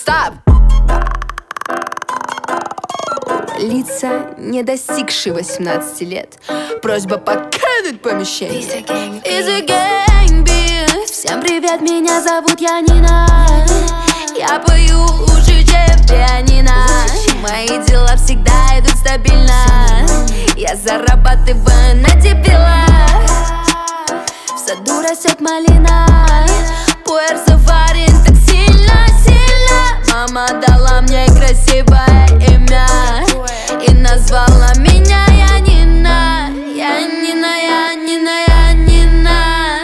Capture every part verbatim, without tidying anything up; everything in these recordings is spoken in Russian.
Стоп! Лица, не достигшие восемнадцати лет. Просьба покинуть помещение. Easy gang, bitch. Всем привет, меня зовут Янина. Я пою лучше, чем пианино. Мои дела всегда идут стабильно. Я зарабатываю на дебилах. В саду растет малина. Пуэрсо фарин так сильно, сильно. Мама дала мне красивое имя и назвала меня Янина. Янина, Янина, Янина.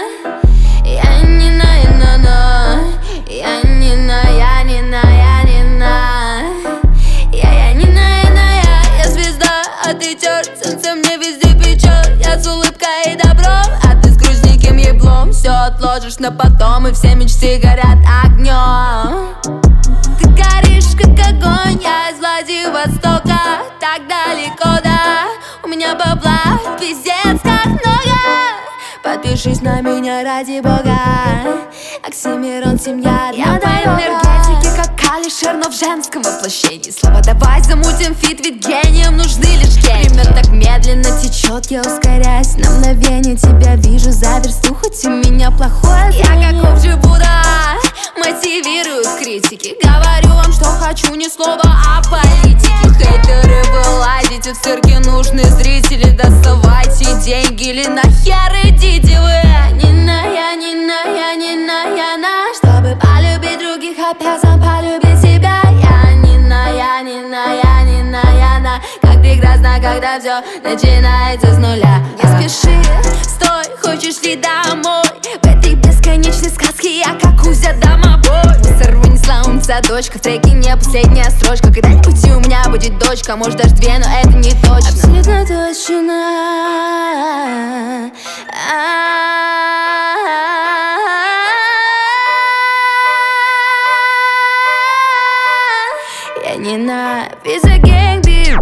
Янина, Янина. Янина, Янина, Янина. Я Янина, Янина, я звезда, а ты черт. Солнце мне везде печет. Я с улыбкой и добром, а ты с грустненьким еблом. Все отложишь на потом, и все мечты горят огнем. Ты горишь, как огонь, я из Владивостока. Так далеко, да, у меня бабла пиздец как много. Подпишись на меня ради бога. Оксимирон, семья, одна дорога. Я по энергетике, как Алишер, но в женском воплощении. Слова давай замутим фит, ведь гением нужны лишь гении. Время так медленно течет, я ускоряюсь на мгновение. Тебя вижу за версту, хоть у меня плохое зрение. Я каков же Будда, мотивируют критики. Говорю вам, что хочу, ни слова о политике. Хейтеры, вылазите, в цирке нужны зрители. Доставайте деньги или нахер идите вы. Янина, Янина, Янина, Яна. Чтобы полюбить других, обязан полюбить себя. Янина, Янина, Янина, Яна. Как прекрасно, когда все начинается с нуля. Не спеши, стой, хочешь ли домой? В этой бесконечной сказке я как Кузя домовой. Мусор вынесла умница дочка. В треке не последняя строчка. Когда-нибудь у меня будет дочка, может даже две, но это не точно. Абсолютно точно. Я ненавижу гэнг.